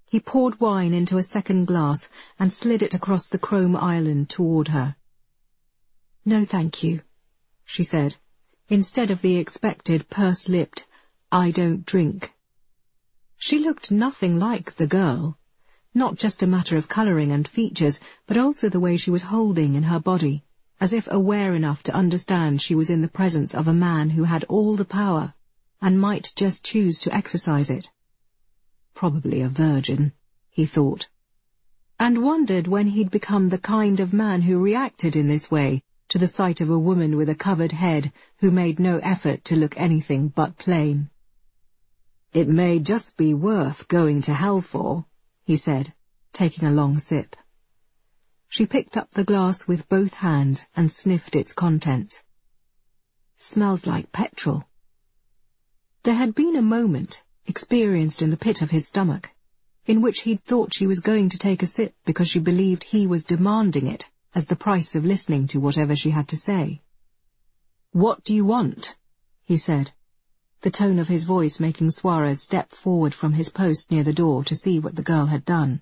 He poured wine into a second glass and slid it across the chrome island toward her. "No, thank you," she said, instead of the expected purse-lipped, "I don't drink." She looked nothing like the girl, not just a matter of colouring and features, but also the way she was holding in her body, as if aware enough to understand she was in the presence of a man who had all the power and might just choose to exercise it. Probably a virgin, he thought, and wondered when he'd become the kind of man who reacted in this way to the sight of a woman with a covered head who made no effort to look anything but plain. "It may just be worth going to hell for," he said, taking a long sip. She picked up the glass with both hands and sniffed its contents. "Smells like petrol." There had been a moment, experienced in the pit of his stomach, in which he'd thought she was going to take a sip because she believed he was demanding it as the price of listening to whatever she had to say. "What do you want?" he said, the tone of his voice making Suarez step forward from his post near the door to see what the girl had done.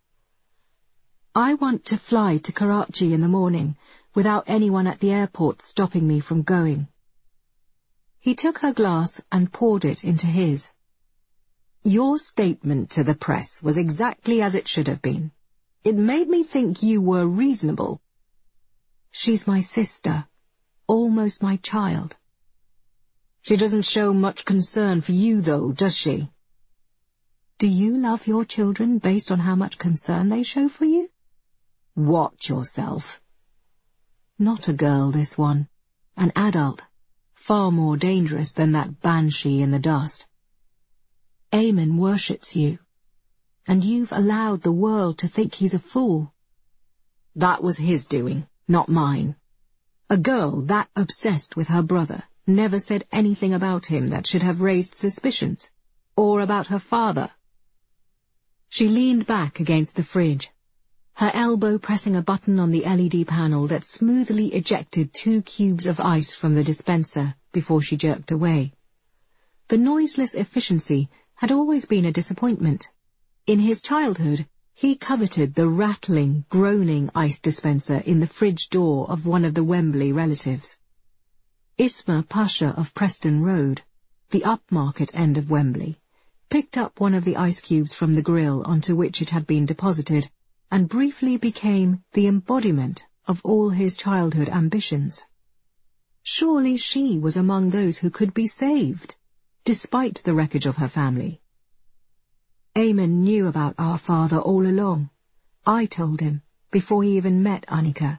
"I want to fly to Karachi in the morning without anyone at the airport stopping me from going." He took her glass and poured it into his. "Your statement to the press was exactly as it should have been. It made me think you were reasonable." "She's my sister, almost my child." "She doesn't show much concern for you, though, does she?" "Do you love your children based on how much concern they show for you?" "Watch yourself." Not a girl, this one. An adult, far more dangerous than that banshee in the dust. "Eamon worships you, and you've allowed the world to think he's a fool." "That was his doing, not mine. A girl that obsessed with her brother never said anything about him that should have raised suspicions, or about her father." She leaned back against the fridge, her elbow pressing a button on the LED panel that smoothly ejected 2 cubes of ice from the dispenser before she jerked away. The noiseless efficiency had always been a disappointment. In his childhood, he coveted the rattling, groaning ice dispenser in the fridge door of one of the Wembley relatives. Isma Pasha of Preston Road, the upmarket end of Wembley, picked up one of the ice cubes from the grill onto which it had been deposited, and briefly became the embodiment of all his childhood ambitions. Surely she was among those who could be saved, despite the wreckage of her family. "Eamon knew about our father all along. I told him, before he even met Annika."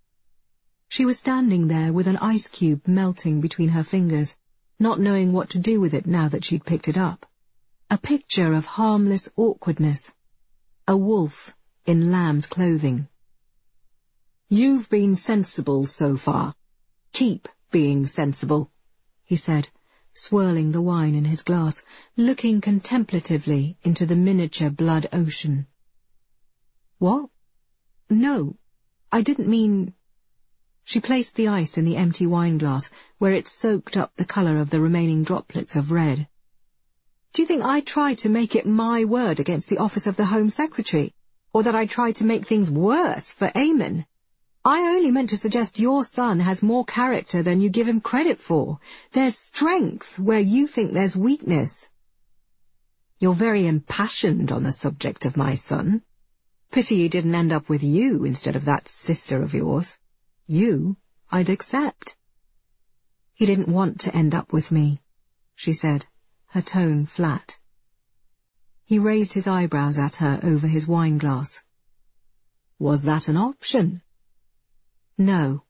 She was standing there with an ice cube melting between her fingers, not knowing what to do with it now that she'd picked it up. A picture of harmless awkwardness. A wolf in lamb's clothing. "You've been sensible so far. Keep being sensible," he said, swirling the wine in his glass, looking contemplatively into the miniature blood ocean. "What? No, I didn't mean—" She placed the ice in the empty wine glass, where it soaked up the colour of the remaining droplets of red. "Do you think I tried to make it my word against the office of the Home Secretary, or that I tried to make things worse for Eamon? I only meant to suggest your son has more character than you give him credit for. There's strength where you think there's weakness." "You're very impassioned on the subject of my son. Pity he didn't end up with you instead of that sister of yours. You, I'd accept." "He didn't want to end up with me," she said, her tone flat. He raised his eyebrows at her over his wine glass. "Was that an option?" "No."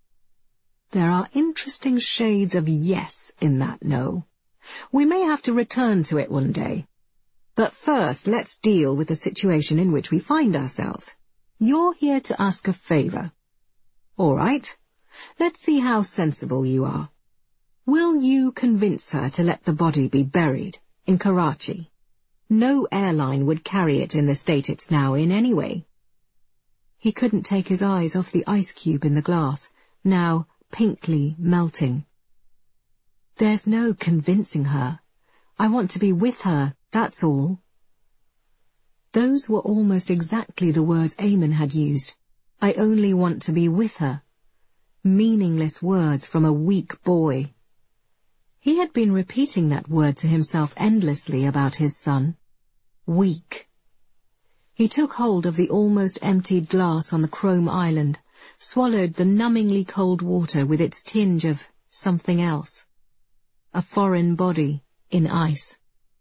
"There are interesting shades of yes in that no. We may have to return to it one day. But first, let's deal with the situation in which we find ourselves. You're here to ask a favour. All right, let's see how sensible you are. Will you convince her to let the body be buried in Karachi? No airline would carry it in the state it's now in anyway." He couldn't take his eyes off the ice cube in the glass, now pinkly melting. "There's no convincing her. I want to be with her, that's all." Those were almost exactly the words Eamon had used. I only want to be with her. Meaningless words from a weak boy. He had been repeating that word to himself endlessly about his son. Weak. He took hold of the almost emptied glass on the chrome island, swallowed the numbingly cold water with its tinge of something else. A foreign body in ice.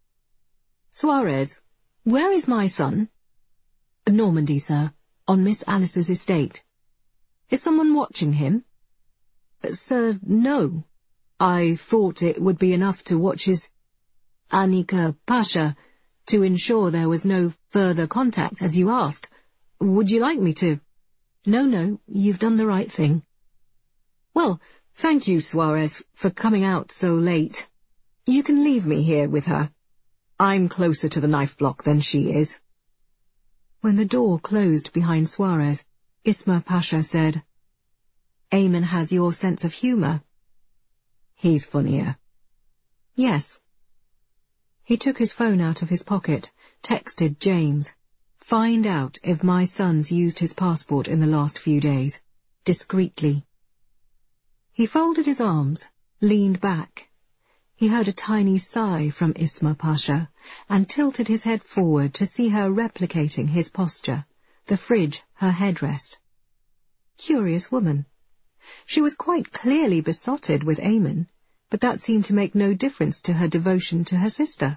Suarez, where is my son? Normandy, sir, on Miss Alice's estate. Is someone watching him? Sir, no. I thought it would be enough to watch his Anika Pasha to ensure there was no further contact, as you asked. Would you like me to? No, you've done the right thing. Well, thank you, Suarez, for coming out so late. You can leave me here with her. I'm closer to the knife block than she is. When the door closed behind Suarez, Isma Pasha said, Eamon has your sense of humour. He's funnier. Yes. He took his phone out of his pocket, texted James. Find out if my son's used his passport in the last few days. Discreetly. He folded his arms, leaned back. He heard a tiny sigh from Isma Pasha and tilted his head forward to see her replicating his posture, the fridge her headrest. Curious woman. She was quite clearly besotted with Eamon, but that seemed to make no difference to her devotion to her sister.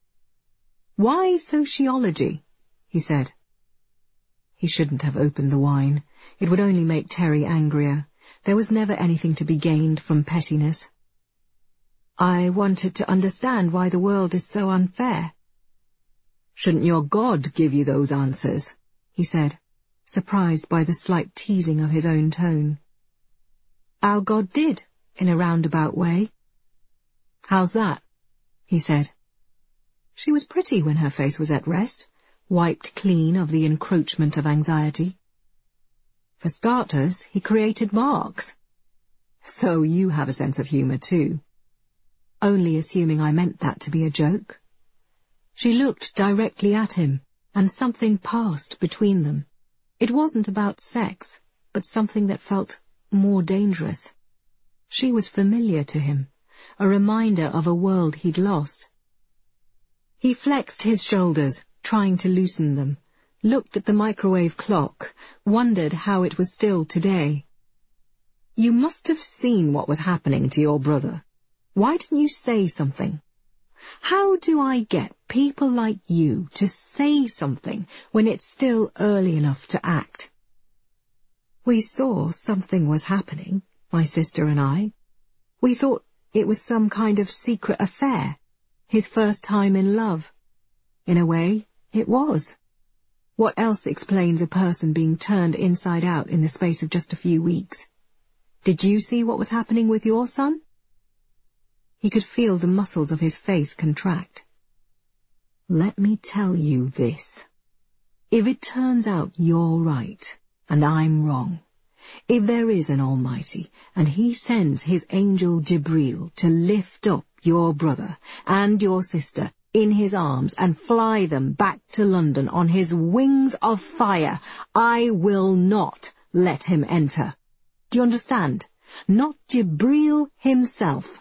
Why sociology? He said. He shouldn't have opened the wine. It would only make Terry angrier. There was never anything to be gained from pettiness. I wanted to understand why the world is so unfair. Shouldn't your God give you those answers? He said, surprised by the slight teasing of his own tone. Our God did, in a roundabout way. How's that? He said. She was pretty when her face was at rest, wiped clean of the encroachment of anxiety. For starters, he created Marx. So you have a sense of humour too. Only assuming I meant that to be a joke. She looked directly at him, and something passed between them. It wasn't about sex, but something that felt more dangerous. She was familiar to him, a reminder of a world he'd lost. He flexed his shoulders, trying to loosen them, looked at the microwave clock, wondered how it was still today. You must have seen what was happening to your brother. Why didn't you say something? How do I get people like you to say something when it's still early enough to act? We saw something was happening, my sister and I. We thought it was some kind of secret affair, his first time in love. In a way, it was. What else explains a person being turned inside out in the space of just a few weeks? Did you see what was happening with your son? He could feel the muscles of his face contract. Let me tell you this. If it turns out you're right, and I'm wrong, if there is an Almighty, and he sends his angel Jibreel to lift up your brother and your sister in his arms and fly them back to London on his wings of fire, I will not let him enter. Do you understand? Not Jibreel himself.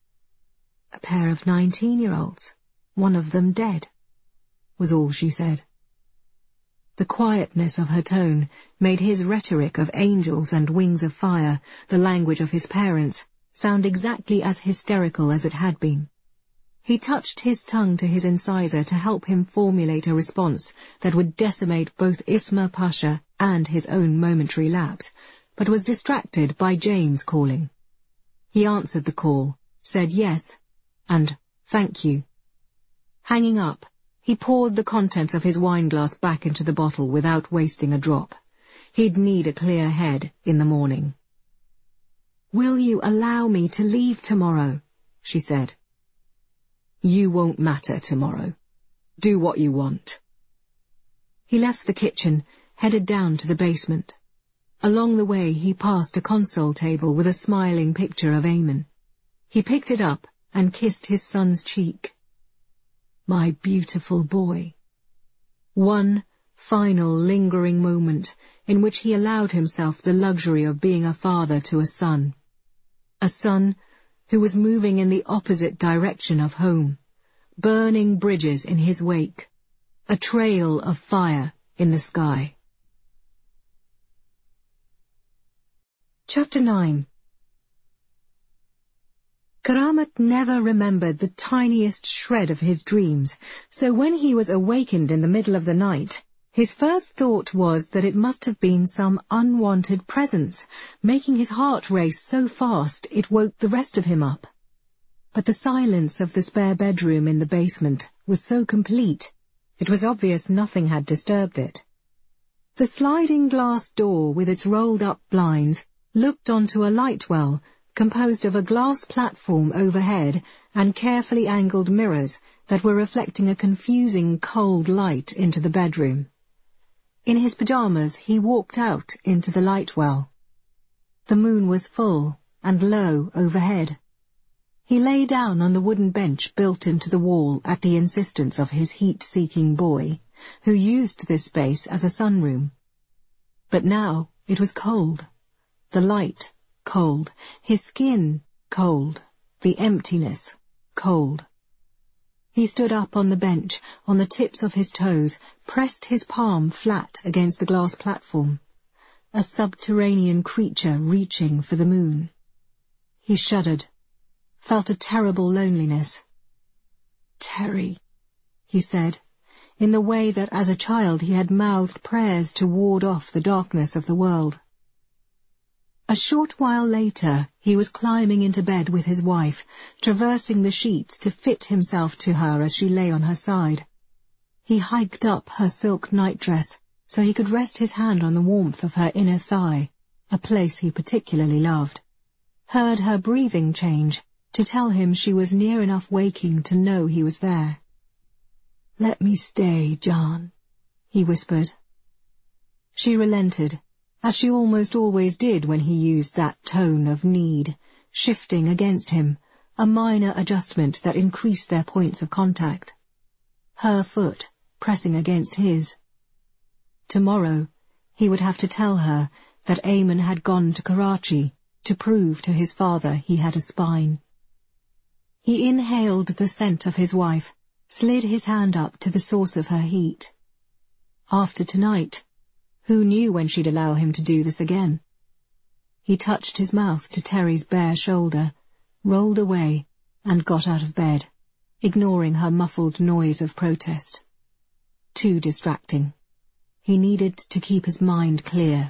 A pair of 19-year-olds, one of them dead, was all she said. The quietness of her tone made his rhetoric of angels and wings of fire, the language of his parents, sound exactly as hysterical as it had been. He touched his tongue to his incisor to help him formulate a response that would decimate both Isma Pasha and his own momentary lapse, but was distracted by James calling. He answered the call, said yes, and thank you. Hanging up, he poured the contents of his wineglass back into the bottle without wasting a drop. He'd need a clear head in the morning. Will you allow me to leave tomorrow? She said. You won't matter tomorrow. Do what you want. He left the kitchen, headed down to the basement. Along the way he passed a console table with a smiling picture of Eamon. He picked it up and kissed his son's cheek. My beautiful boy. One final lingering moment in which he allowed himself the luxury of being a father to a son who was moving in the opposite direction of home, burning bridges in his wake, a trail of fire in the sky. Chapter 9. Karamat never remembered the tiniest shred of his dreams, so when he was awakened in the middle of the night, his first thought was that it must have been some unwanted presence, making his heart race so fast it woke the rest of him up. But the silence of the spare bedroom in the basement was so complete, it was obvious nothing had disturbed it. The sliding glass door with its rolled-up blinds looked onto a light well composed of a glass platform overhead and carefully angled mirrors that were reflecting a confusing cold light into the bedroom. In his pyjamas, he walked out into the light well. The moon was full and low overhead. He lay down on the wooden bench built into the wall at the insistence of his heat-seeking boy, who used this space as a sunroom. But now it was cold. The light cold, his skin cold, the emptiness cold. He stood up on the bench, on the tips of his toes, pressed his palm flat against the glass platform. A subterranean creature reaching for the moon. He shuddered, felt a terrible loneliness. "Terry," he said, in the way that as a child he had mouthed prayers to ward off the darkness of the world. A short while later, he was climbing into bed with his wife, traversing the sheets to fit himself to her as she lay on her side. He hiked up her silk nightdress so he could rest his hand on the warmth of her inner thigh, a place he particularly loved. Heard her breathing change to tell him she was near enough waking to know he was there. "Let me stay, John," he whispered. She relented, as she almost always did when he used that tone of need, shifting against him, a minor adjustment that increased their points of contact. Her foot pressing against his. Tomorrow, he would have to tell her that Eamon had gone to Karachi to prove to his father he had a spine. He inhaled the scent of his wife, slid his hand up to the source of her heat. After tonight, who knew when she'd allow him to do this again? He touched his mouth to Terry's bare shoulder, rolled away, and got out of bed, ignoring her muffled noise of protest. Too distracting. He needed to keep his mind clear.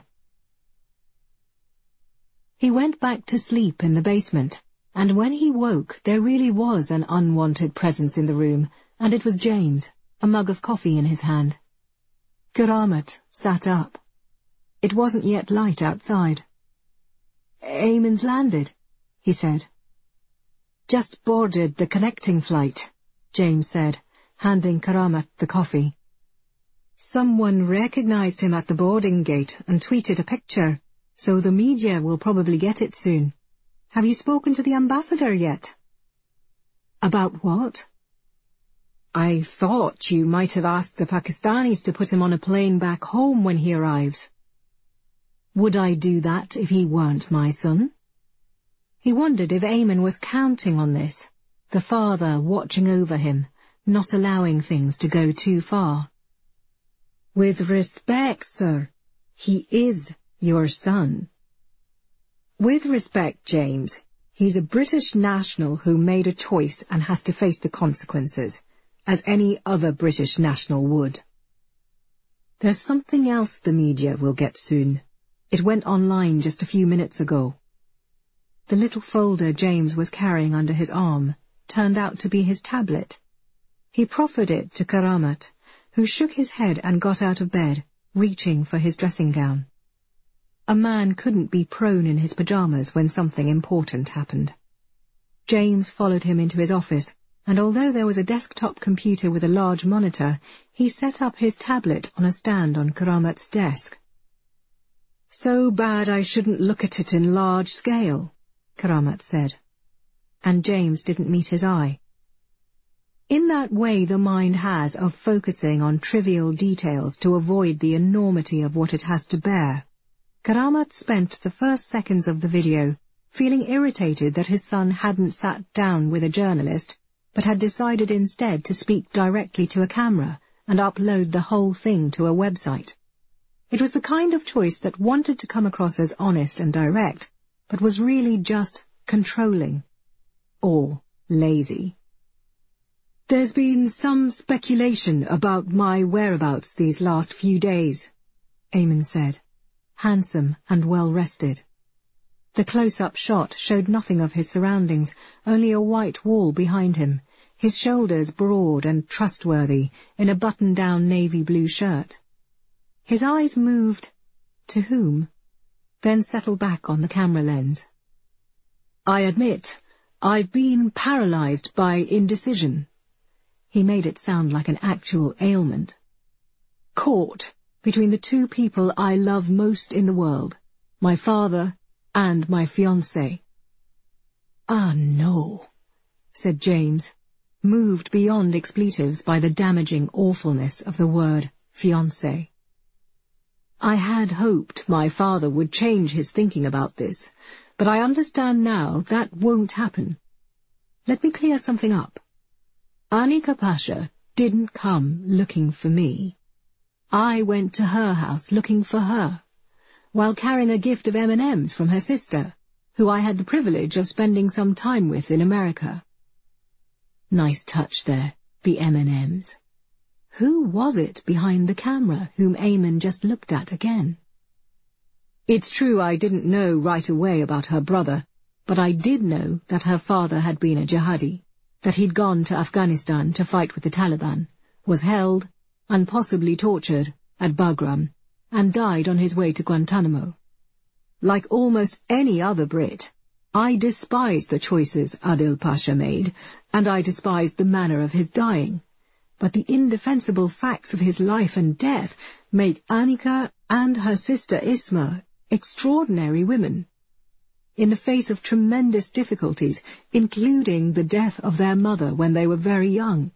He went back to sleep in the basement, and when he woke there really was an unwanted presence in the room, and it was James, a mug of coffee in his hand. Karamat sat up. It wasn't yet light outside. "Eamon's landed," he said. "Just boarded the connecting flight," James said, handing Karamat the coffee. "Someone recognized him at the boarding gate and tweeted a picture, so the media will probably get it soon. Have you spoken to the ambassador yet?" "About what?" "I thought you might have asked the Pakistanis to put him on a plane back home when he arrives." "Would I do that if he weren't my son?" He wondered if Eamon was counting on this, the father watching over him, not allowing things to go too far. "With respect, sir, he is your son." "With respect, James, he's a British national who made a choice and has to face the consequences, as any other British national would. There's something else the media will get soon. It went online just a few minutes ago." The little folder James was carrying under his arm turned out to be his tablet. He proffered it to Karamat, who shook his head and got out of bed, reaching for his dressing gown. A man couldn't be prone in his pyjamas when something important happened. James followed him into his office, and although there was a desktop computer with a large monitor, he set up his tablet on a stand on Karamat's desk. "So bad I shouldn't look at it in large scale," Karamat said. And James didn't meet his eye. In that way the mind has of focusing on trivial details to avoid the enormity of what it has to bear. Karamat spent the first seconds of the video feeling irritated that his son hadn't sat down with a journalist, but had decided instead to speak directly to a camera and upload the whole thing to a website. It was the kind of choice that wanted to come across as honest and direct, but was really just controlling. Or lazy. "There's been some speculation about my whereabouts these last few days," Eamon said, handsome and well-rested. The close-up shot showed nothing of his surroundings, only a white wall behind him, his shoulders broad and trustworthy in a button-down navy blue shirt. His eyes moved to whom, then settled back on the camera lens. "I admit, I've been paralyzed by indecision." He made it sound like an actual ailment. "Caught between the two people I love most in the world, my father and my fiancé." "Ah, no," said James, moved beyond expletives by the damaging awfulness of the word fiancé. "I had hoped my father would change his thinking about this, but I understand now that won't happen. Let me clear something up. Anika Pasha didn't come looking for me. I went to her house looking for her, while carrying a gift of M&Ms from her sister, who I had the privilege of spending some time with in America." Nice touch there, the M&Ms. Who was it behind the camera whom Eamon just looked at again? "It's true I didn't know right away about her brother, but I did know that her father had been a jihadi, that he'd gone to Afghanistan to fight with the Taliban, was held, and possibly tortured, at Bagram, and died on his way to Guantanamo. Like almost any other Brit, I despise the choices Adil Pasha made, and I despise the manner of his dying. But the indefensible facts of his life and death make Anika and her sister Isma extraordinary women. In the face of tremendous difficulties, including the death of their mother when they were very young."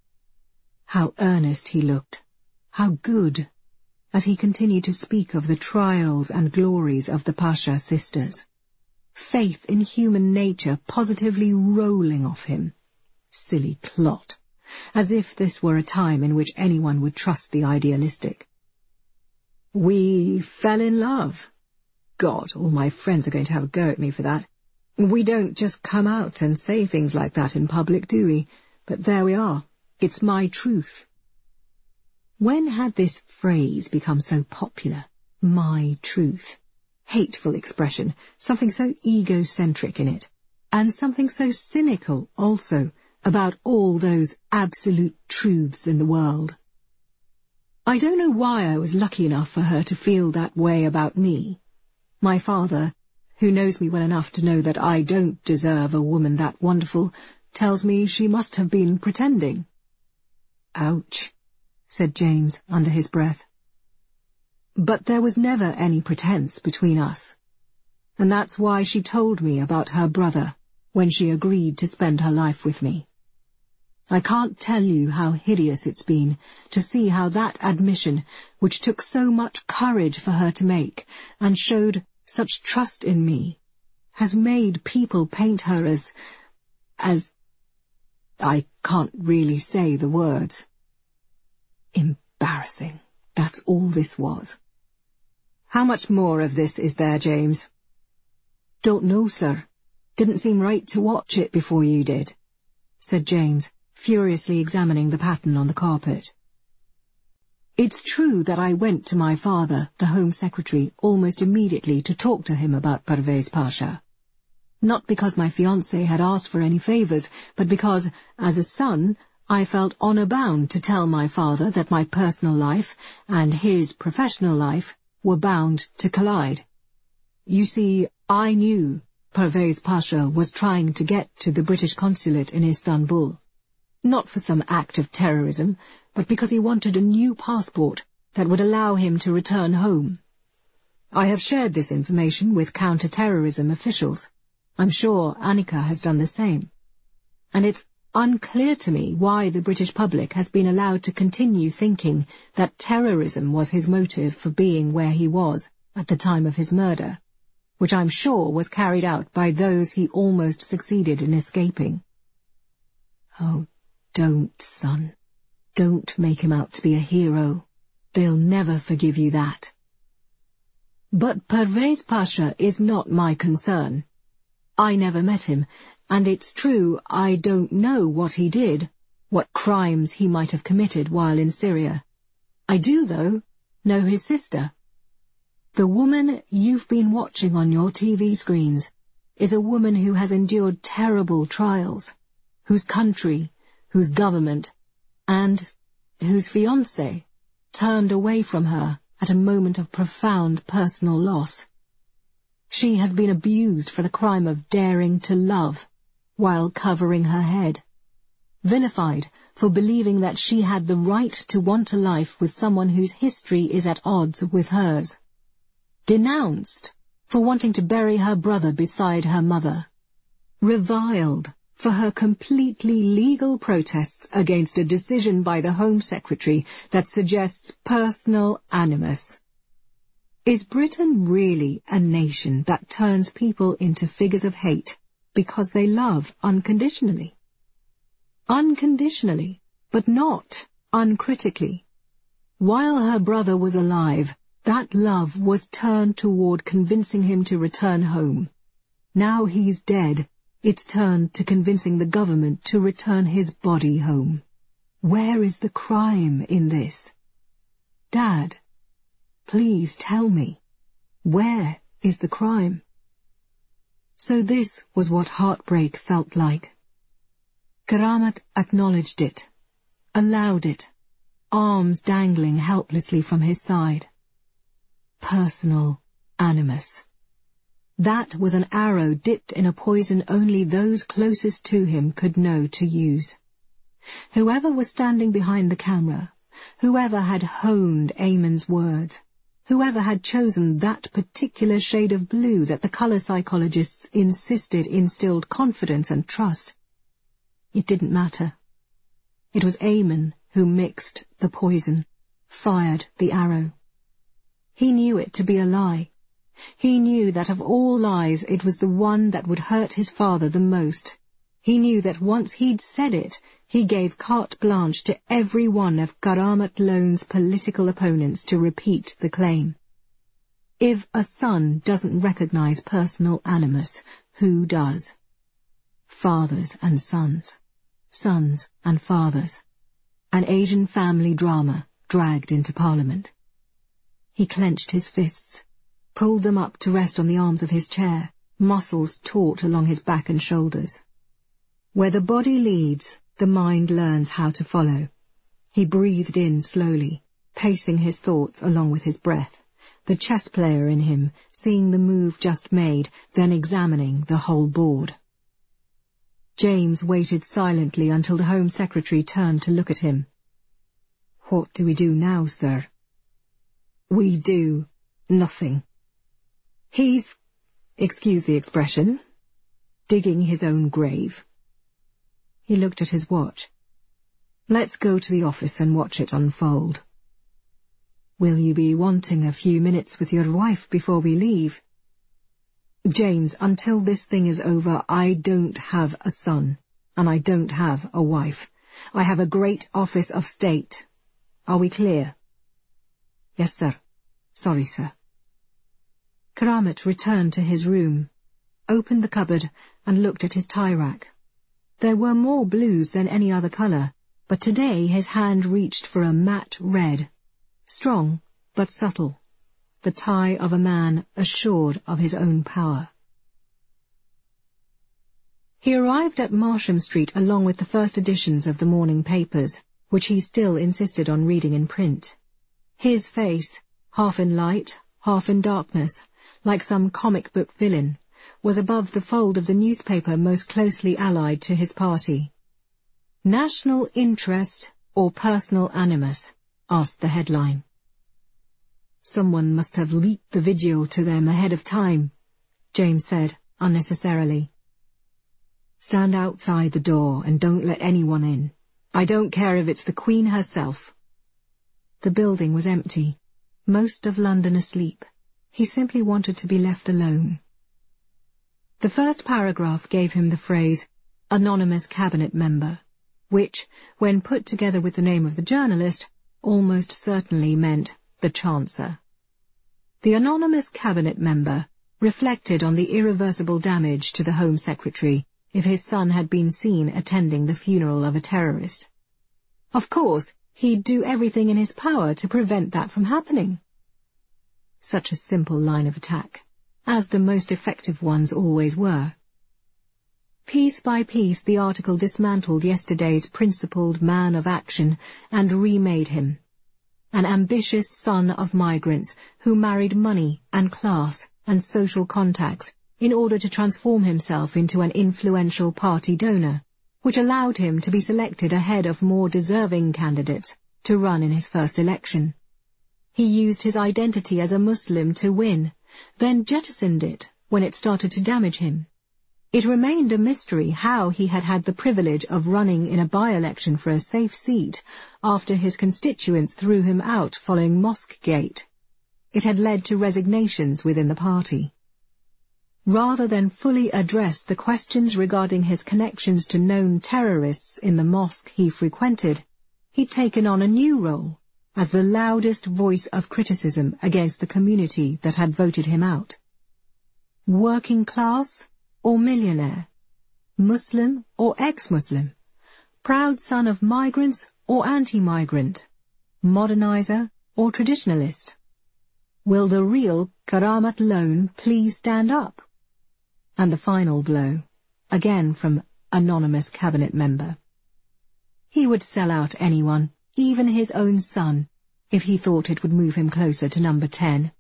How earnest he looked, how good, as he continued to speak of the trials and glories of the Pasha sisters. Faith in human nature positively rolling off him. Silly clot, as if this were a time in which anyone would trust the idealistic. "We fell in love. God, all my friends are going to have a go at me for that. We don't just come out and say things like that in public, do we? But there we are. It's my truth." When had this phrase become so popular? My truth. Hateful expression, something so egocentric in it, and something so cynical also about all those absolute truths in the world. I don't know why I was lucky enough for her to feel that way about me. My father, who knows me well enough to know that I don't deserve a woman that wonderful, tells me she must have been pretending. "Ouch," said James under his breath. "But there was never any pretense between us. And that's why she told me about her brother when she agreed to spend her life with me. I can't tell you how hideous it's been to see how that admission, which took so much courage for her to make, and showed such trust in me, has made people paint her as I can't really say the words. Embarrassing, that's all this was." "How much more of this is there, James?" "Don't know, sir. Didn't seem right to watch it before you did," said James, furiously examining the pattern on the carpet. "It's true that I went to my father, the Home Secretary, almost immediately to talk to him about Parvez Pasha. Not because my fiancé had asked for any favours, but because, as a son, I felt honour-bound to tell my father that my personal life and his professional life were bound to collide. You see, I knew Parvez Pasha was trying to get to the British consulate in Istanbul. Not for some act of terrorism, but because he wanted a new passport that would allow him to return home. I have shared this information with counter-terrorism officials. I'm sure Anika has done the same. And it's Unclear to me why the British public has been allowed to continue thinking that terrorism was his motive for being where he was at the time of his murder, which I'm sure was carried out by those he almost succeeded in escaping. Oh, don't, son. Don't make him out to be a hero. They'll never forgive you that. But Pervez Pasha is not my concern. I never met him, and it's true I don't know what he did, what crimes he might have committed while in Syria. I do, though, know his sister. The woman you've been watching on your TV screens is a woman who has endured terrible trials, whose country, whose government, and whose fiancé turned away from her at a moment of profound personal loss. She has been abused for the crime of daring to love while covering her head, vilified for believing that she had the right to want a life with someone whose history is at odds with hers, denounced for wanting to bury her brother beside her mother, reviled for her completely legal protests against a decision by the Home Secretary that suggests personal animus. Is Britain really a nation that turns people into figures of hate because they love unconditionally? Unconditionally, but not uncritically. While her brother was alive, that love was turned toward convincing him to return home. Now he's dead, it's turned to convincing the government to return his body home. Where is the crime in this? Dad, please tell me, where is the crime? So this was what heartbreak felt like. Karamat acknowledged it, allowed it, arms dangling helplessly from his side. Personal animus. That was an arrow dipped in a poison only those closest to him could know to use. Whoever was standing behind the camera, whoever had honed Eamon's words, whoever had chosen that particular shade of blue that the colour psychologists insisted instilled confidence and trust, it didn't matter. It was Eamon who mixed the poison, fired the arrow. He knew it to be a lie. He knew that of all lies it was the one that would hurt his father the most. He knew that once he'd said it, he gave carte blanche to every one of Karamat Lone's political opponents to repeat the claim. If a son doesn't recognize personal animus, who does? Fathers and sons. Sons and fathers. An Asian family drama dragged into Parliament. He clenched his fists, pulled them up to rest on the arms of his chair, muscles taut along his back and shoulders. Where the body leads, the mind learns how to follow. He breathed in slowly, pacing his thoughts along with his breath, the chess player in him seeing the move just made, then examining the whole board. James waited silently until the Home Secretary turned to look at him. "What do we do now, sir?" "We do nothing. He's, excuse the expression, digging his own grave." He looked at his watch. "Let's go to the office and watch it unfold." "Will you be wanting a few minutes with your wife before we leave?" "James, until this thing is over, I don't have a son, and I don't have a wife. I have a great office of state. Are we clear?" "Yes, sir. Sorry, sir." Karamat returned to his room, opened the cupboard and looked at his tie rack. There were more blues than any other colour, but today his hand reached for a matte red, strong but subtle, the tie of a man assured of his own power. He arrived at Marsham Street along with the first editions of the morning papers, which he still insisted on reading in print. His face, half in light, half in darkness, like some comic book villain, was above the fold of the newspaper most closely allied to his party. "National interest or personal animus?" asked the headline. "Someone must have leaked the video to them ahead of time," James said, unnecessarily. Stand outside the door and don't let anyone in. I don't care if it's the Queen herself." The building was empty, most of London asleep. He simply wanted to be left alone. The first paragraph gave him the phrase, "anonymous cabinet member," which, when put together with the name of the journalist, almost certainly meant the Chancellor. The anonymous cabinet member reflected on the irreversible damage to the Home Secretary if his son had been seen attending the funeral of a terrorist. Of course, he'd do everything in his power to prevent that from happening. Such a simple line of attack, as the most effective ones always were. Piece by piece the article dismantled yesterday's principled man of action and remade him. An ambitious son of migrants who married money and class and social contacts in order to transform himself into an influential party donor, which allowed him to be selected ahead of more deserving candidates to run in his first election. He used his identity as a Muslim to win, then jettisoned it when it started to damage him. It remained a mystery how he had had the privilege of running in a by-election for a safe seat after his constituents threw him out following Mosquegate. It had led to resignations within the party. Rather than fully address the questions regarding his connections to known terrorists in the mosque he frequented, he'd taken on a new role as the loudest voice of criticism against the community that had voted him out. Working class or millionaire, Muslim or ex-Muslim, proud son of migrants or anti-migrant, modernizer or traditionalist. Will the real Karamat Lone please stand up? And the final blow, again from anonymous cabinet member. He would sell out anyone, even his own son, if he thought it would move him closer to number 10.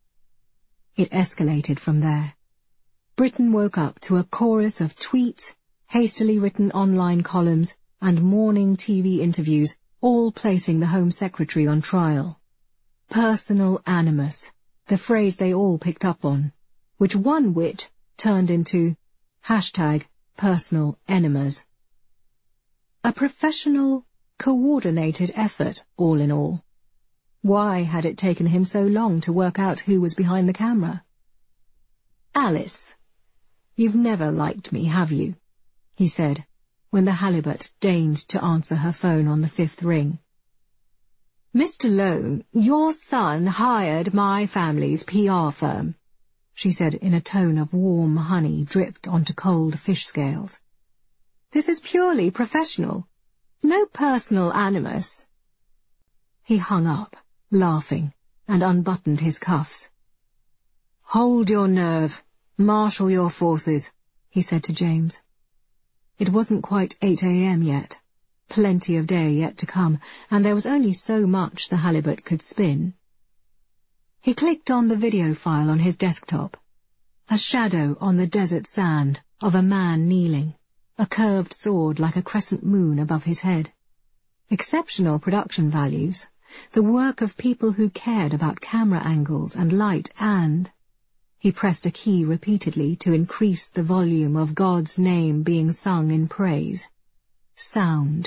It escalated from there. Britain woke up to a chorus of tweets, hastily written online columns, and morning TV interviews, all placing the Home Secretary on trial. Personal animus, the phrase they all picked up on, which one wit turned into #personal enemas. A professional, coordinated effort, all in all. Why had it taken him so long to work out who was behind the camera? "Alice, you've never liked me, have you?" he said, when the halibut deigned to answer her phone on the 5th ring. "Mr. Lone, your son hired my family's PR firm," she said in a tone of warm honey dripped onto cold fish scales. "This is purely professional. No personal animus." He hung up, laughing, and unbuttoned his cuffs. "Hold your nerve. Marshal your forces," he said to James. It wasn't quite 8 a.m. yet. Plenty of day yet to come, and there was only so much the halibut could spin. He clicked on the video file on his desktop. A shadow on the desert sand of a man kneeling, a curved sword like a crescent moon above his head. Exceptional production values, the work of people who cared about camera angles and light and... He pressed a key repeatedly to increase the volume of God's name being sung in praise. Sound.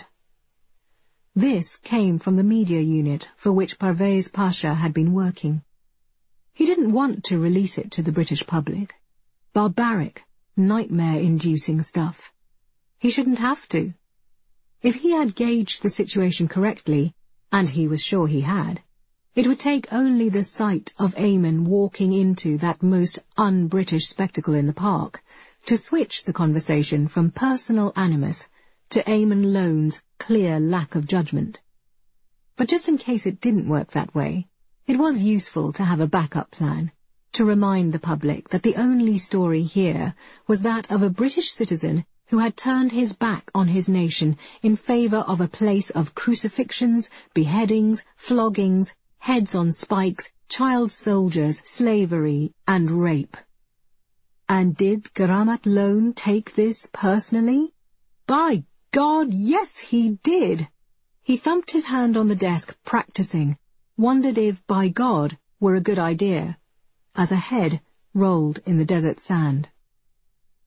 This came from the media unit for which Parvez Pasha had been working. He didn't want to release it to the British public. Barbaric, nightmare-inducing stuff. He shouldn't have to. If he had gauged the situation correctly, and he was sure he had, it would take only the sight of Eamon walking into that most un-British spectacle in the park to switch the conversation from personal animus to Eamon Lone's clear lack of judgment. But just in case it didn't work that way, it was useful to have a backup plan, to remind the public that the only story here was that of a British citizen who had turned his back on his nation in favour of a place of crucifixions, beheadings, floggings, heads on spikes, child soldiers, slavery, and rape. And did Karamat Lone take this personally? By God, yes, he did! He thumped his hand on the desk, practising, wondered if by God were a good idea, as a head rolled in the desert sand.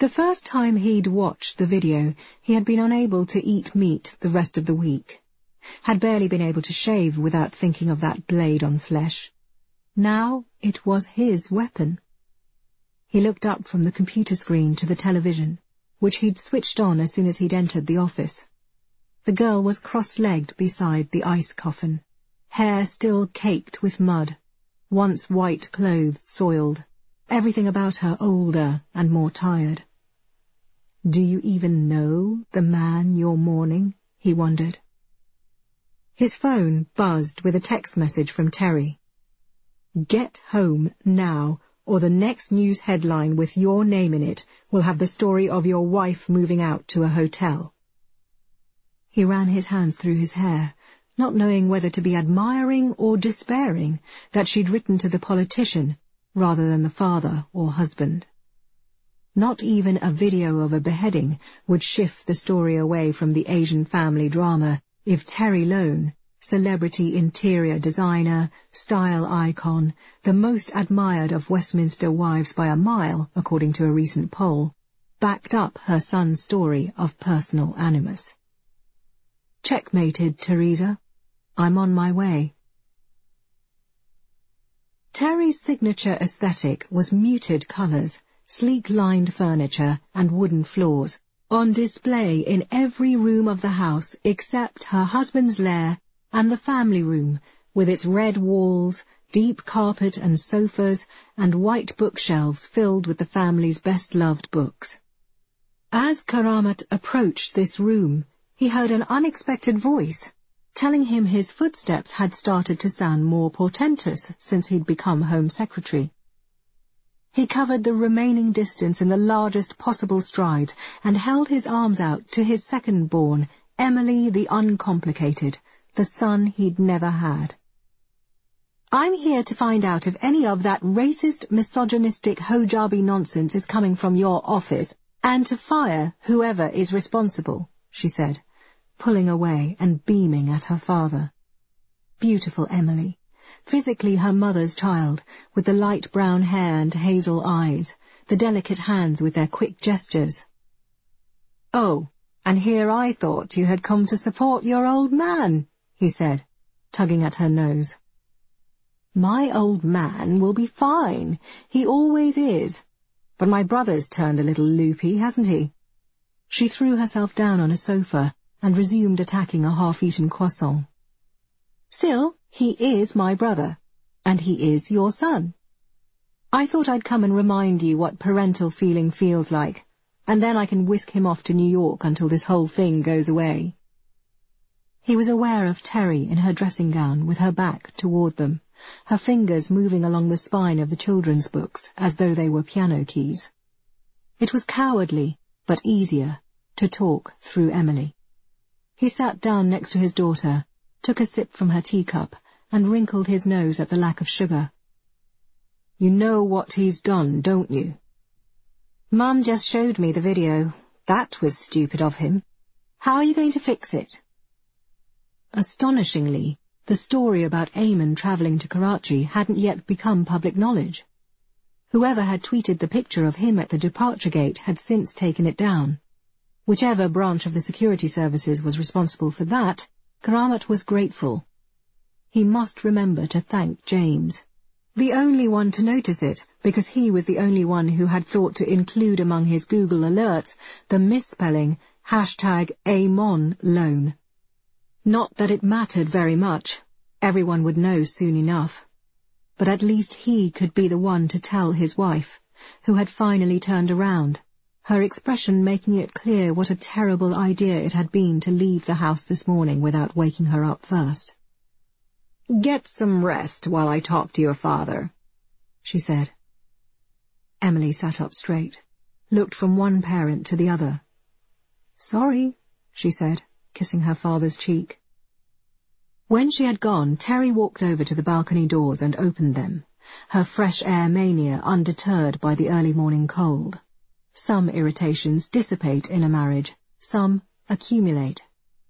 The first time he'd watched the video, he had been unable to eat meat the rest of the week, had barely been able to shave without thinking of that blade on flesh. Now it was his weapon. He looked up from the computer screen to the television, which he'd switched on as soon as he'd entered the office. The girl was cross-legged beside the ice coffin, hair still caked with mud, once white clothes soiled, everything about her older and more tired. Do you even know the man you're mourning? He wondered. His phone buzzed with a text message from Terry. Get home now, or the next news headline with your name in it will have the story of your wife moving out to a hotel. He ran his hands through his hair, not knowing whether to be admiring or despairing that she'd written to the politician rather than the father or husband. Not even a video of a beheading would shift the story away from the Asian family drama if Terry Lone, celebrity interior designer, style icon, the most admired of Westminster wives by a mile, according to a recent poll, backed up her son's story of personal animus. Checkmated, Teresa. I'm on my way. Terry's signature aesthetic was muted colours, sleek-lined furniture and wooden floors, on display in every room of the house except her husband's lair and the family room, with its red walls, deep carpet and sofas, and white bookshelves filled with the family's best-loved books. As Karamat approached this room, he heard an unexpected voice, telling him his footsteps had started to sound more portentous since he'd become Home Secretary. He covered the remaining distance in the largest possible strides and held his arms out to his second-born, Emily the Uncomplicated, the son he'd never had. I'm here to find out if any of that racist, misogynistic Hojabi nonsense is coming from your office, and to fire whoever is responsible, she said, pulling away and beaming at her father. Beautiful Emily, physically her mother's child, with the light brown hair and hazel eyes, the delicate hands with their quick gestures. Oh, and here I thought you had come to support your old man, he said, tugging at her nose. My old man will be fine. He always is. But my brother's turned a little loopy, hasn't he? She threw herself down on a sofa and resumed attacking a half-eaten croissant. Still, he is my brother, and he is your son. I thought I'd come and remind you what parental feeling feels like, and then I can whisk him off to New York until this whole thing goes away. He was aware of Terry in her dressing gown with her back toward them, her fingers moving along the spine of the children's books as though they were piano keys. It was cowardly, but easier, to talk through Emily. He sat down next to his daughter, took a sip from her teacup, and wrinkled his nose at the lack of sugar. You know what he's done, don't you? Mum just showed me the video. That was stupid of him. How are you going to fix it? Astonishingly, the story about Ayman travelling to Karachi hadn't yet become public knowledge. Whoever had tweeted the picture of him at the departure gate had since taken it down. Whichever branch of the security services was responsible for that, Karamat was grateful. He must remember to thank James, the only one to notice it, because he was the only one who had thought to include among his Google alerts the misspelling #Amon loan. Not that it mattered very much. Everyone would know soon enough. But at least he could be the one to tell his wife, who had finally turned around, her expression making it clear what a terrible idea it had been to leave the house this morning without waking her up first. Get some rest while I talk to your father, she said. Emily sat up straight, looked from one parent to the other. Sorry, she said, kissing her father's cheek. When she had gone, Terry walked over to the balcony doors and opened them, her fresh air mania undeterred by the early morning cold. Some irritations dissipate in a marriage, some accumulate.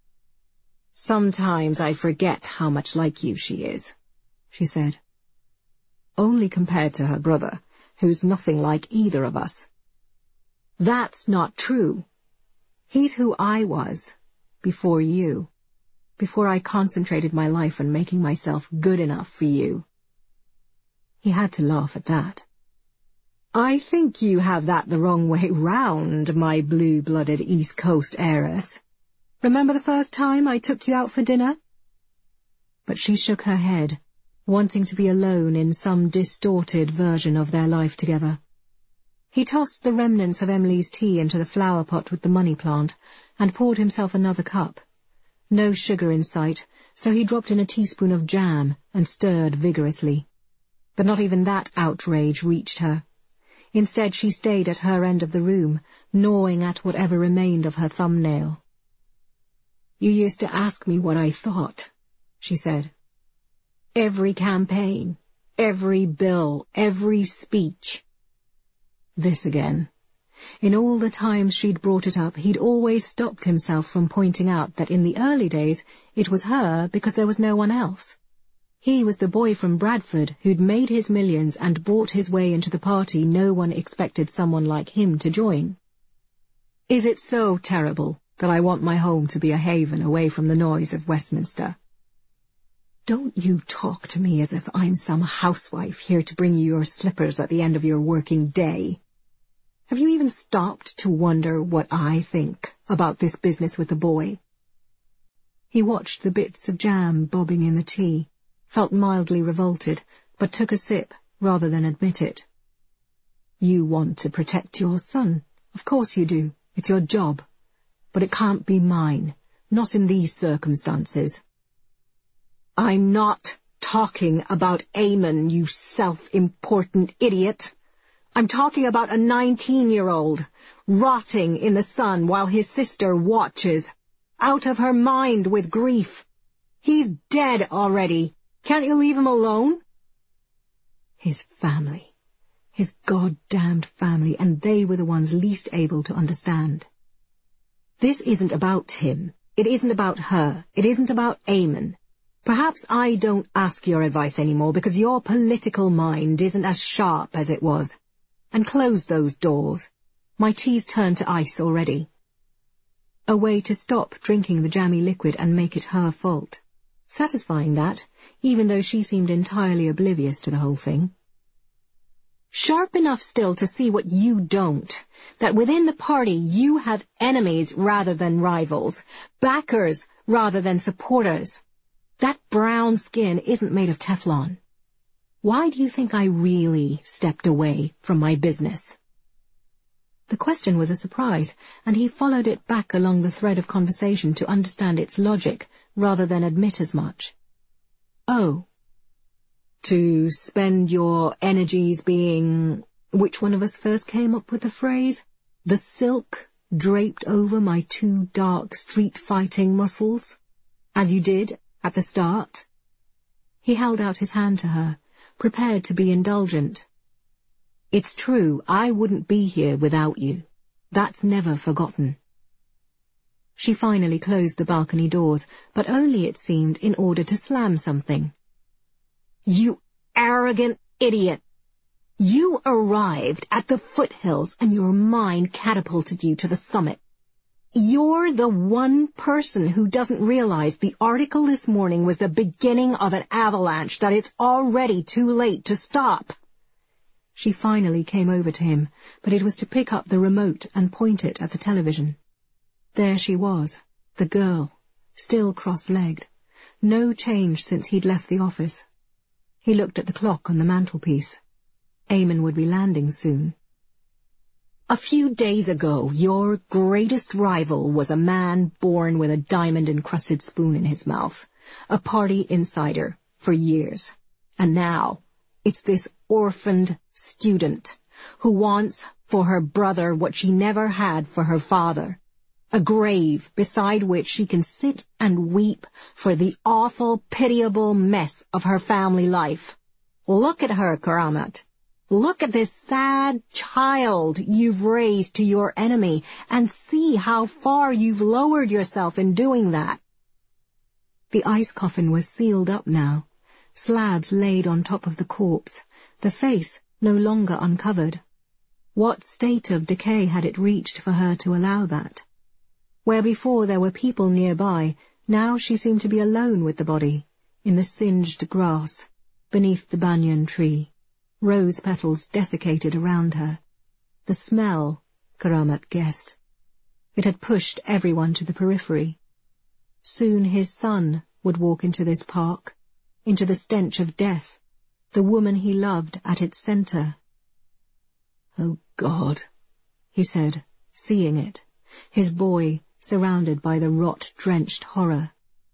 Sometimes I forget how much like you she is, she said. Only compared to her brother, who's nothing like either of us. That's not true. He's who I was, before you, before I concentrated my life on making myself good enough for you. He had to laugh at that. I think you have that the wrong way round, my blue-blooded East Coast heiress. Remember the first time I took you out for dinner? But she shook her head, wanting to be alone in some distorted version of their life together. He tossed the remnants of Emily's tea into the flower pot with the money plant and poured himself another cup. No sugar in sight, so he dropped in a teaspoon of jam and stirred vigorously. But not even that outrage reached her. Instead, she stayed at her end of the room, gnawing at whatever remained of her thumbnail. You used to ask me what I thought, she said. Every campaign, every bill, every speech. This again. In all the times she'd brought it up, he'd always stopped himself from pointing out that in the early days it was her because there was no one else. He was the boy from Bradford who'd made his millions and bought his way into the party no one expected someone like him to join. Is it so terrible that I want my home to be a haven away from the noise of Westminster? Don't you talk to me as if I'm some housewife here to bring you your slippers at the end of your working day. Have you even stopped to wonder what I think about this business with the boy? He watched the bits of jam bobbing in the tea, felt mildly revolted, but took a sip rather than admit it. You want to protect your son. Of course you do. It's your job. But it can't be mine. Not in these circumstances. I'm not talking about Eamon, you self-important idiot. I'm talking about a 19-year-old, rotting in the sun while his sister watches, out of her mind with grief. He's dead already. Can't you leave him alone? His family. His goddamned family, and they were the ones least able to understand. This isn't about him. It isn't about her. It isn't about Eamon. Perhaps I don't ask your advice anymore because your political mind isn't as sharp as it was. And close those doors. My tea's turned to ice already. A way to stop drinking the jammy liquid and make it her fault. Satisfying that, even though she seemed entirely oblivious to the whole thing. Sharp enough still to see what you don't, that within the party you have enemies rather than rivals, backers rather than supporters. That brown skin isn't made of Teflon. Why do you think I really stepped away from my business? The question was a surprise, and he followed it back along the thread of conversation to understand its logic rather than admit as much. Oh. To spend your energies being... Which one of us first came up with the phrase? The silk draped over my two dark street-fighting muscles? As you did at the start? He held out his hand to her, prepared to be indulgent. It's true, I wouldn't be here without you. That's never forgotten. She finally closed the balcony doors, but only, it seemed, in order to slam something. You arrogant idiot! You arrived at the foothills and your mind catapulted you to the summit. You're the one person who doesn't realize the article this morning was the beginning of an avalanche, that it's already too late to stop. She finally came over to him, but it was to pick up the remote and point it at the television. There she was, the girl, still cross-legged. No change since he'd left the office. He looked at the clock on the mantelpiece. Eamon would be landing soon. A few days ago, your greatest rival was a man born with a diamond-encrusted spoon in his mouth, a party insider for years. And now, it's this orphaned student who wants for her brother what she never had for her father, a grave beside which she can sit and weep for the awful, pitiable mess of her family life. Look at her, Karamat. Look at this sad child you've raised to your enemy, and see how far you've lowered yourself in doing that. The ice coffin was sealed up now, slabs laid on top of the corpse, the face no longer uncovered. What state of decay had it reached for her to allow that? Where before there were people nearby, now she seemed to be alone with the body, in the singed grass, beneath the banyan tree, rose petals desiccated around her. The smell, Karamat guessed. It had pushed everyone to the periphery. Soon his son would walk into this park, into the stench of death, the woman he loved at its center. "Oh God," he said, seeing it, his boy surrounded by the rot-drenched horror.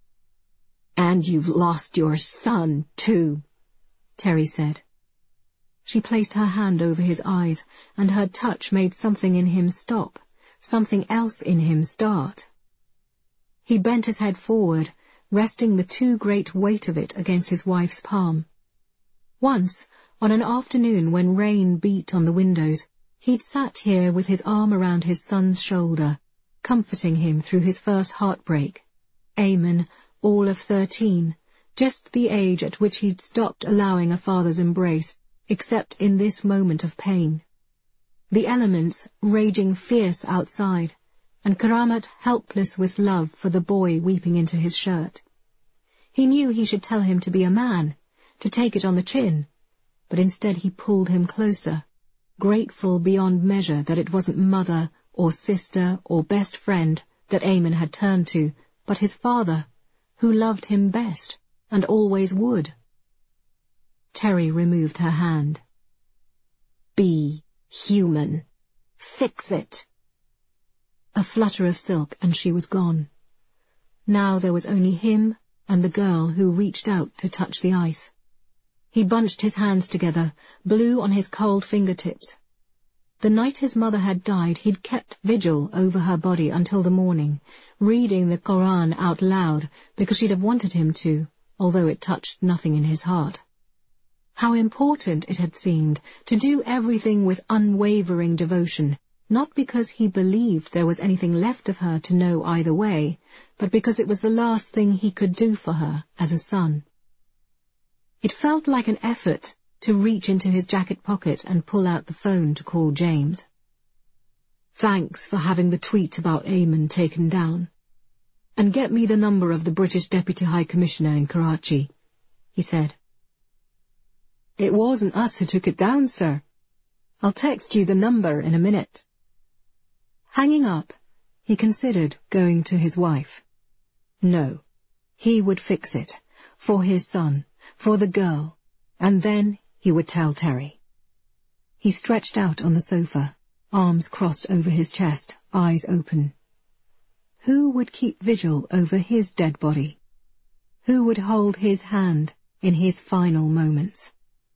"And you've lost your son, too," Terry said. She placed her hand over his eyes, and her touch made something in him stop, something else in him start. He bent his head forward, resting the too great weight of it against his wife's palm. Once, on an afternoon when rain beat on the windows, he'd sat here with his arm around his son's shoulder, comforting him through his first heartbreak. Eamon, all of 13, just the age at which he'd stopped allowing a father's embrace, except in this moment of pain. The elements raging fierce outside, and Karamat helpless with love for the boy weeping into his shirt. He knew he should tell him to be a man, to take it on the chin, but instead he pulled him closer, grateful beyond measure that it wasn't mother or sister or best friend that Eamon had turned to, but his father, who loved him best and always would. Terry removed her hand. "Be human. Fix it." A flutter of silk and she was gone. Now there was only him and the girl who reached out to touch the ice. He bunched his hands together, blew on his cold fingertips. The night his mother had died, he'd kept vigil over her body until the morning, reading the Koran out loud because she'd have wanted him to, although it touched nothing in his heart. How important it had seemed to do everything with unwavering devotion, not because he believed there was anything left of her to know either way, but because it was the last thing he could do for her as a son. It felt like an effort to reach into his jacket pocket and pull out the phone to call James. "Thanks for having the tweet about Eamon taken down. And get me the number of the British Deputy High Commissioner in Karachi," he said. "It wasn't us who took it down, sir. I'll text you the number in a minute." Hanging up, he considered going to his wife. No, he would fix it, for his son, for the girl, and then he would tell Terry. He stretched out on the sofa, arms crossed over his chest, eyes open. Who would keep vigil over his dead body? Who would hold his hand in his final moments?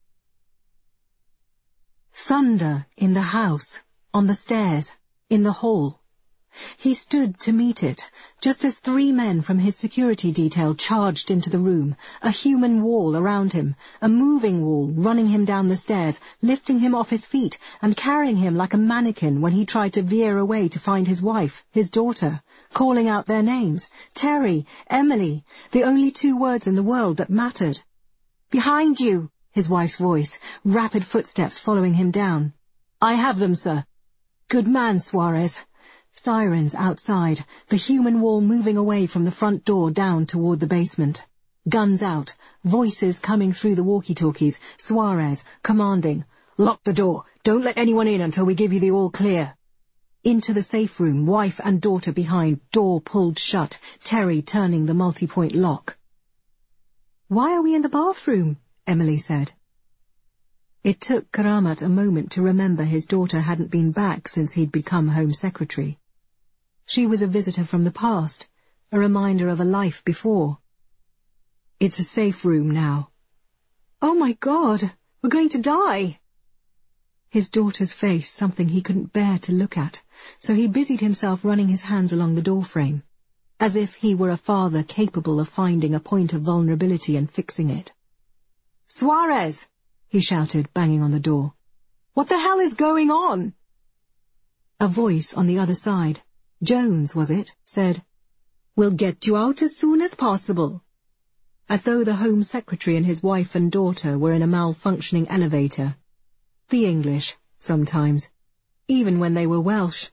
Thunder in the house, on the stairs, in the hall. He stood to meet it, just as 3 men from his security detail charged into the room, a human wall around him, a moving wall running him down the stairs, lifting him off his feet and carrying him like a mannequin when he tried to veer away to find his wife, his daughter, calling out their names, Terry, Emily, the only 2 words in the world that mattered. "Behind you!" His wife's voice, rapid footsteps following him down. "I have them, sir." "Good man, Suarez." Sirens outside, the human wall moving away from the front door down toward the basement. Guns out, voices coming through the walkie-talkies, Suarez commanding, "Lock the door, don't let anyone in until we give you the all clear." Into the safe room, wife and daughter behind, door pulled shut, Terry turning the multi-point lock. "Why are we in the bathroom?" Emily said. It took Karamat a moment to remember his daughter hadn't been back since he'd become Home Secretary. She was a visitor from the past, a reminder of a life before. "It's a safe room now." "Oh my God, we're going to die!" His daughter's face, something he couldn't bear to look at, so he busied himself running his hands along the doorframe, as if he were a father capable of finding a point of vulnerability and fixing it. "Suarez!" he shouted, banging on the door. "What the hell is going on?" A voice on the other side, Jones was it, said, "We'll get you out as soon as possible." As though the Home Secretary and his wife and daughter were in a malfunctioning elevator. The English, sometimes. even when they were Welsh.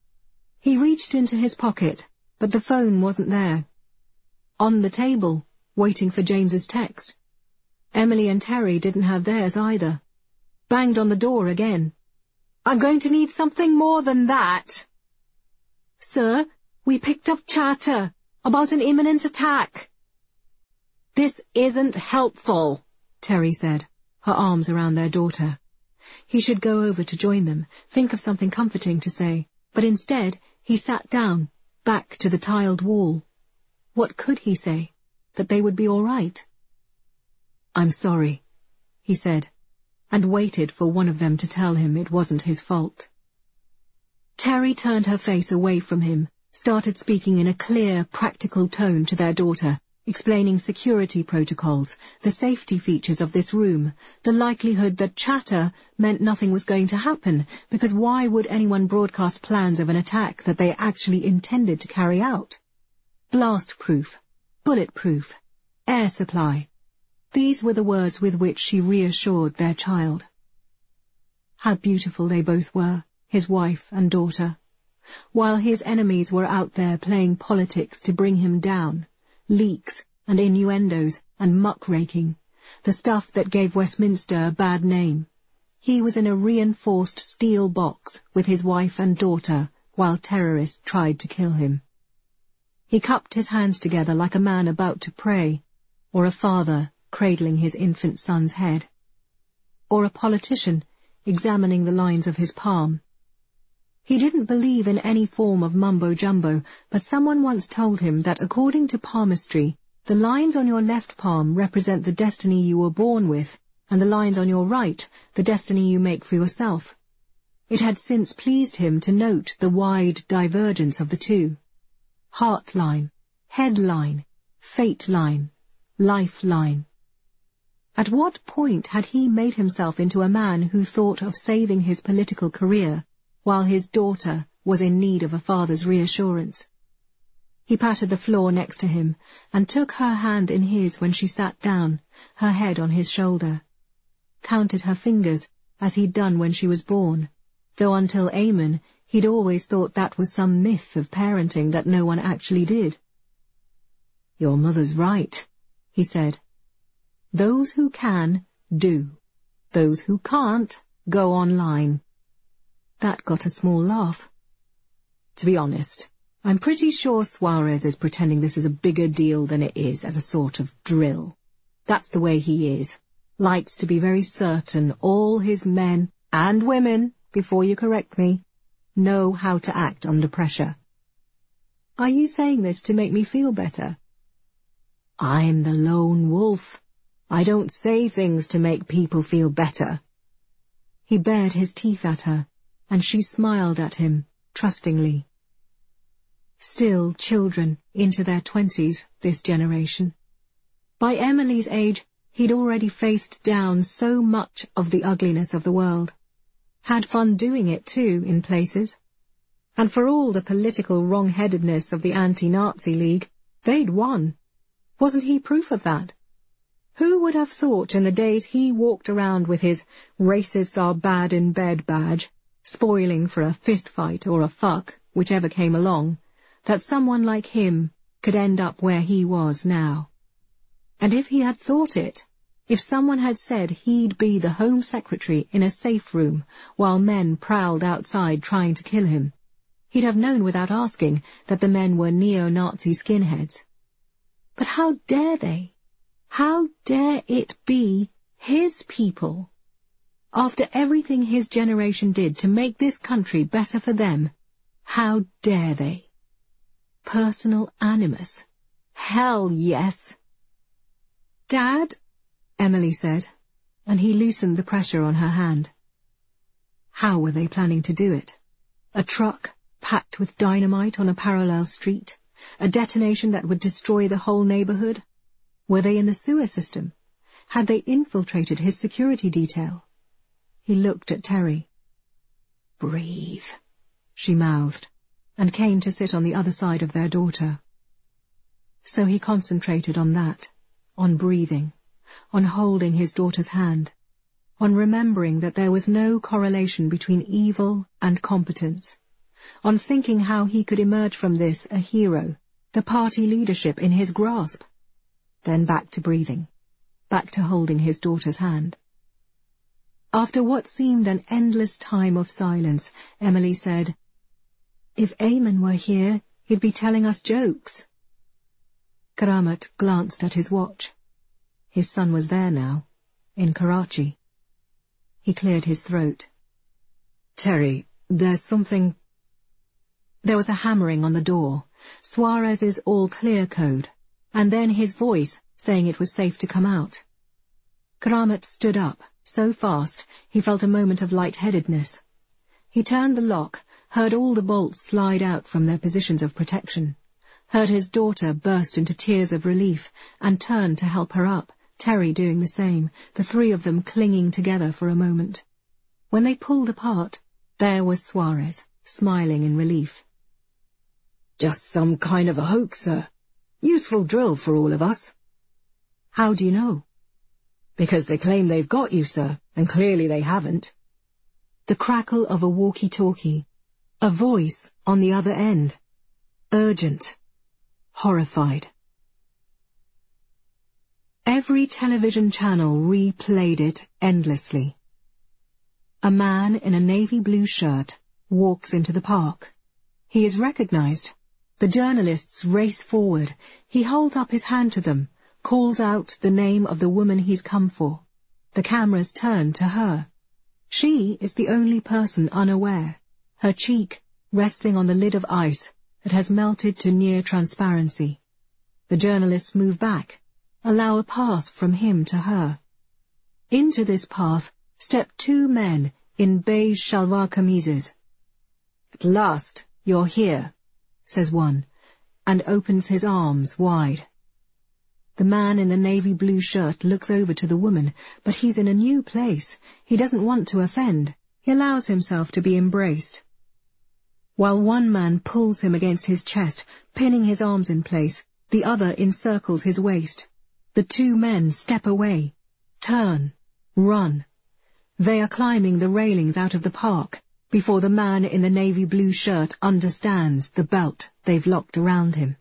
He reached into his pocket, but the phone wasn't there. On the table, waiting for James's text. Emily and Terry didn't have theirs either. Banged on the door again. "I'm going to need something more than that." "Sir, we picked up chatter about an imminent attack." "This isn't helpful," Terry said, her arms around their daughter. He should go over to join them, think of something comforting to say, but instead he sat down, back to the tiled wall. What could he say? That they would be all right? "I'm sorry," he said, and waited for one of them to tell him it wasn't his fault. Terry turned her face away from him, started speaking in a clear, practical tone to their daughter, explaining security protocols, the safety features of this room, the likelihood that chatter meant nothing was going to happen, because why would anyone broadcast plans of an attack that they actually intended to carry out? Blast-proof, bulletproof, air supply. These were the words with which she reassured their child. How beautiful they both were, his wife and daughter. While his enemies were out there playing politics to bring him down, leaks and innuendos and muckraking, the stuff that gave Westminster a bad name. He was in a reinforced steel box with his wife and daughter while terrorists tried to kill him. He cupped his hands together like a man about to pray, or a father cradling his infant son's head, or a politician examining the lines of his palm. He didn't believe in any form of mumbo-jumbo, but someone once told him that according to palmistry, the lines on your left palm represent the destiny you were born with, and the lines on your right, the destiny you make for yourself. It had since pleased him to note the wide divergence of the two. Heart line, head line, fate line, life line. At what point had he made himself into a man who thought of saving his political career while his daughter was in need of a father's reassurance? He patted the floor next to him and took her hand in his when she sat down, her head on his shoulder. Counted her fingers, as he'd done when she was born, though until Eamon he'd always thought that was some myth of parenting that no one actually did. "Your mother's right," he said. "Those who can, do. Those who can't, go online." That got a small laugh. "To be honest, I'm pretty sure Suarez is pretending this is a bigger deal than it is as a sort of drill. That's the way he is. Likes to be very certain all his men, and women, before you correct me, know how to act under pressure." "Are you saying this to make me feel better?" "I'm the lone wolf. I don't say things to make people feel better." He bared his teeth at her, and she smiled at him, trustingly. Still children, into their 20s, this generation. By Emily's age, he'd already faced down so much of the ugliness of the world. Had fun doing it, too, in places. And for all the political wrong-headedness of the Anti-Nazi League, they'd won. Wasn't he proof of that? Who would have thought in the days he walked around with his racists are bad in bed badge, spoiling for a fistfight or a fuck, whichever came along, that someone like him could end up where he was now? And if he had thought it, if someone had said he'd be the Home Secretary in a safe room while men prowled outside trying to kill him, he'd have known without asking that the men were neo-Nazi skinheads. But how dare they? How dare it be his people? After everything his generation did to make this country better for them, how dare they? Personal animus. Hell yes. "Dad," Emily said, and he loosened the pressure on her hand. How were they planning to do it? A truck packed with dynamite on a parallel street? A detonation that would destroy the whole neighborhood? Were they in the sewer system? Had they infiltrated his security detail? He looked at Terry. "Breathe," she mouthed, and came to sit on the other side of their daughter. So he concentrated on that, on breathing, on holding his daughter's hand, on remembering that there was no correlation between evil and competence, on thinking how he could emerge from this a hero, the party leadership in his grasp. Then back to breathing, back to holding his daughter's hand. After what seemed an endless time of silence, Emily said, "If Eamon were here, he'd be telling us jokes." Karamat glanced at his watch. His son was there now, in Karachi. He cleared his throat. "Terry, there's something—" There was a hammering on the door, Suarez's all-clear code, and then his voice saying it was safe to come out. Karamat stood up, so fast he felt a moment of lightheadedness. He turned the lock, heard all the bolts slide out from their positions of protection, heard his daughter burst into tears of relief, and turned to help her up, Terry doing the same, the three of them clinging together for a moment. When they pulled apart, there was Suarez, smiling in relief. "Just some kind of a hoax, sir. Useful drill for all of us." "How do you know?" "Because they claim they've got you, sir, and clearly they haven't." The crackle of a walkie-talkie. A voice on the other end. Urgent. Horrified. Every television channel replayed it endlessly. A man in a navy blue shirt walks into the park. He is recognized. The journalists race forward. He holds up his hand to them, calls out the name of the woman he's come for. The cameras turn to her. She is the only person unaware, her cheek resting on the lid of ice that has melted to near transparency. The journalists move back, allow a path from him to her. Into this path step two men in beige shalwar kameezes. "At last, you're here," says one, and opens his arms wide. The man in the navy blue shirt looks over to the woman, but he's in a new place. He doesn't want to offend. He allows himself to be embraced. While one man pulls him against his chest, pinning his arms in place, the other encircles his waist. The two men step away, turn, run. They are climbing the railings out of the park before the man in the navy blue shirt understands the belt they've locked around him.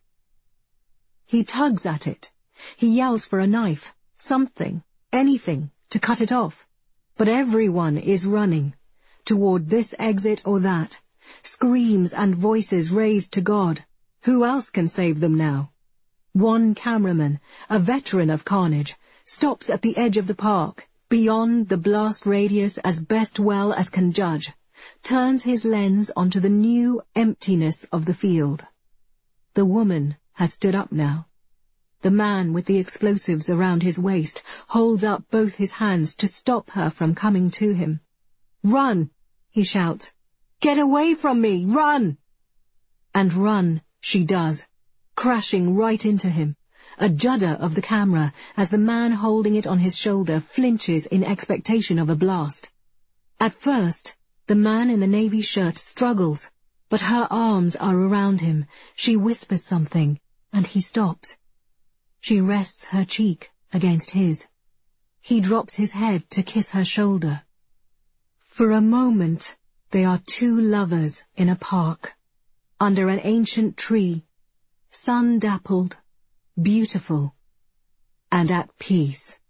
He tugs at it. He yells for a knife, something, anything, to cut it off. But everyone is running, toward this exit or that, screams and voices raised to God. Who else can save them now? One cameraman, a veteran of carnage, stops at the edge of the park, beyond the blast radius as best well as can judge, turns his lens onto the new emptiness of the field. The woman has stood up now. The man with the explosives around his waist holds up both his hands to stop her from coming to him. "Run!" he shouts. "Get away from me! Run!" And run she does, crashing right into him. A judder of the camera as the man holding it on his shoulder flinches in expectation of a blast. At first, the man in the navy shirt struggles, but her arms are around him. She whispers something, and he stops. She rests her cheek against his. He drops his head to kiss her shoulder. For a moment, they are two lovers in a park, under an ancient tree, sun-dappled, beautiful, and at peace.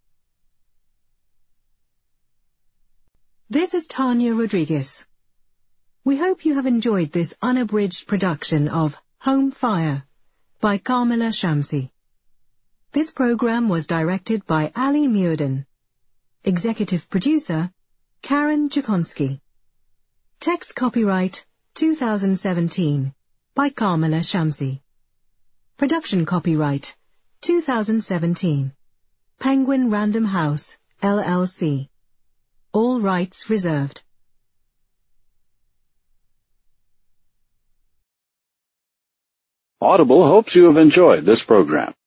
This is Tanya Rodriguez. We hope you have enjoyed this unabridged production of Home Fire by Kamila Shamsi. This program was directed by Ali Muirden. Executive producer, Karen Jakonski. Text copyright 2017 by Kamila Shamsi. Production copyright 2017. Penguin Random House, LLC. All rights reserved. Audible hopes you have enjoyed this program.